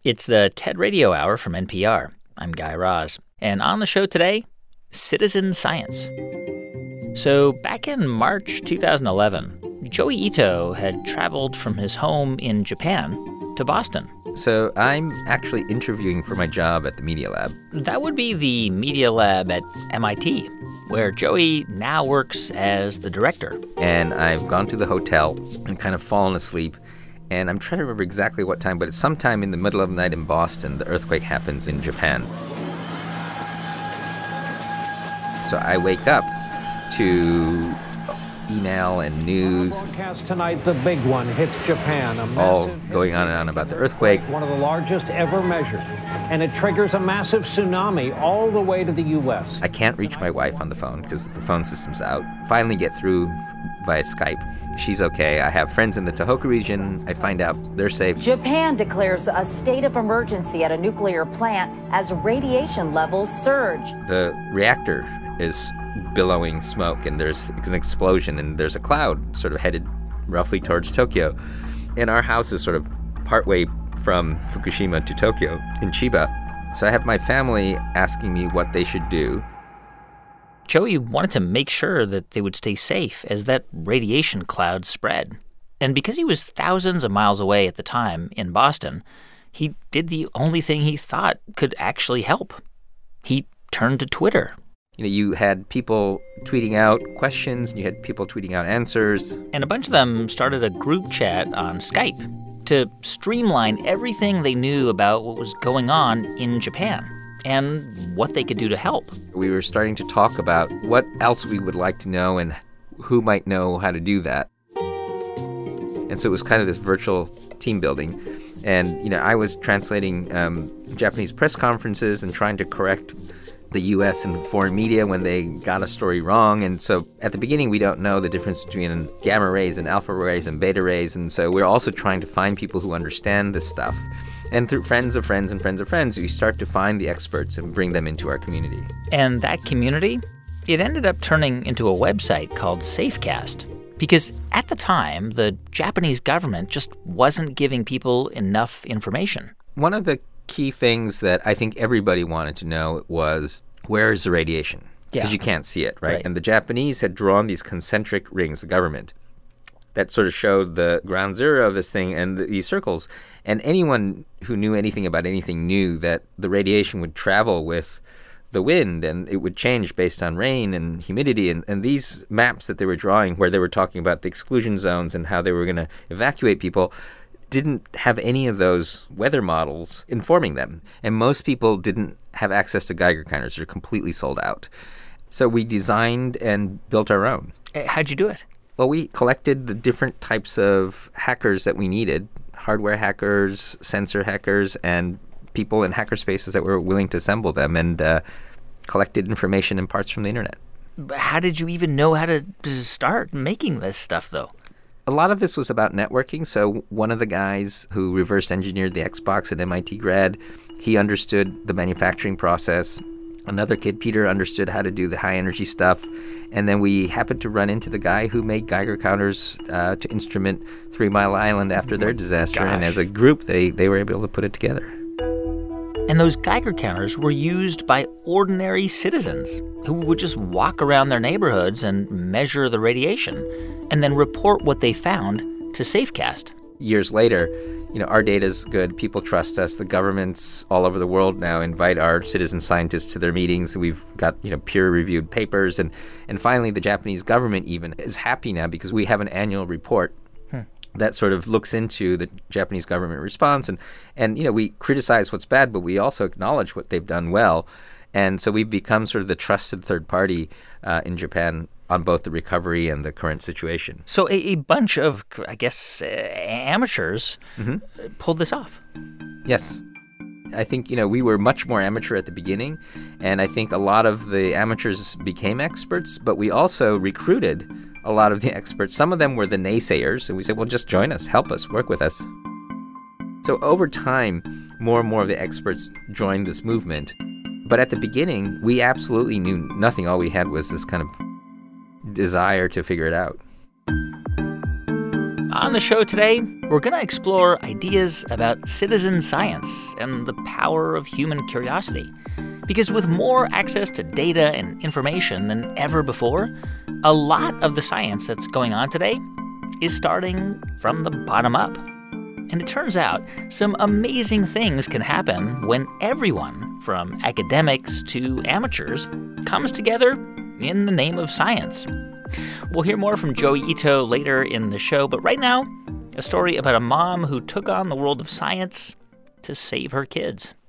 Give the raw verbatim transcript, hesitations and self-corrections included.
It's the TED Radio Hour from N P R. I'm Guy Raz. And on the show today, citizen science. So back in March two thousand eleven, Joi Ito had traveled from his home in Japan to Boston. So I'm actually interviewing for my job at the Media Lab. That would be the Media Lab at M I T, where Joey now works as the director. And I've gone to the hotel and kind of fallen asleep. And I'm trying to remember exactly what time, but it's sometime in the middle of the night in Boston, the earthquake happens in Japan. So I wake up to email and news. Broadcast tonight, the big one hits Japan. A all going on and on about the earthquake. One of the largest ever measured. And it triggers a massive tsunami all the way to the U S. I can't reach my wife on the phone because the phone system's out. Finally get through via Skype. She's okay. I have friends in the Tohoku region. I find out they're safe. Japan declares a state of emergency at a nuclear plant as radiation levels surge. The reactor is billowing smoke, and there's an explosion, and there's a cloud sort of headed roughly towards Tokyo. And our house is sort of partway from Fukushima to Tokyo in Chiba. So I have my family asking me what they should do. Joey wanted to make sure that they would stay safe as that radiation cloud spread. And because he was thousands of miles away at the time in Boston, he did the only thing he thought could actually help. He turned to Twitter. You know, you had people tweeting out questions, and you had people tweeting out answers. And a bunch of them started a group chat on Skype to streamline everything they knew about what was going on in Japan and what they could do to help. We were starting to talk about what else we would like to know and who might know how to do that. And so it was kind of this virtual team building. And, you know, I was translating um, Japanese press conferences and trying to correct the U S and foreign media when they got a story wrong. And so at the beginning, we don't know the difference between gamma rays and alpha rays and beta rays. And so we're also trying to find people who understand this stuff. And through friends of friends and friends of friends, we start to find the experts and bring them into our community. And that community, it ended up turning into a website called Safecast. Because at the time, the Japanese government just wasn't giving people enough information. One of the key things that I think everybody wanted to know was, where is the radiation? Because yeah. you can't see it, right? right? And the Japanese had drawn these concentric rings, the government, that sort of showed the ground zero of this thing and the, these circles. And anyone who knew anything about anything knew that the radiation would travel with the wind, and it would change based on rain and humidity. And, and these maps that they were drawing, where they were talking about the exclusion zones and how they were going to evacuate people, didn't have any of those weather models informing them. And most people didn't have access to Geiger counters. They're completely sold out. So we designed and built our own. How'd you do it? Well, we collected the different types of hackers that we needed, hardware hackers, sensor hackers, and people in hackerspaces that were willing to assemble them, and uh, collected information and parts from the internet. But how did you even know how to, to start making this stuff, though? A lot of this was about networking. So one of the guys who reverse engineered the Xbox at M I T grad, he understood the manufacturing process. Another kid, Peter, understood how to do the high-energy stuff. And then we happened to run into the guy who made Geiger counters uh, to instrument Three Mile Island after their disaster. Gosh. And as a group, they, they were able to put it together. And those Geiger counters were used by ordinary citizens who would just walk around their neighborhoods and measure the radiation and then report what they found to Safecast. Years later, you know, our data's good. People trust us. The governments all over the world now invite our citizen scientists to their meetings. We've got, you know, peer-reviewed papers. And, and finally, the Japanese government even is happy now because we have an annual report hmm. that sort of looks into the Japanese government response. And, and, you know, we criticize what's bad, but we also acknowledge what they've done well. And so we've become sort of the trusted third party uh, in Japan on both the recovery and the current situation. So a, a bunch of, I guess, uh, amateurs mm-hmm. pulled this off. Yes. I think, you know, we were much more amateur at the beginning, and I think a lot of the amateurs became experts, but we also recruited a lot of the experts. Some of them were the naysayers, and we said, well, just join us, help us, work with us. So over time, more and more of the experts joined this movement. But at the beginning, we absolutely knew nothing. All we had was this kind of desire to figure it out. On the show today, we're going to explore ideas about citizen science and the power of human curiosity. Because with more access to data and information than ever before, a lot of the science that's going on today is starting from the bottom up. And it turns out some amazing things can happen when everyone, from academics to amateurs, comes together in the name of science. We'll hear more from Joi Ito later in the show, but right now, a story about a mom who took on the world of science to save her kids.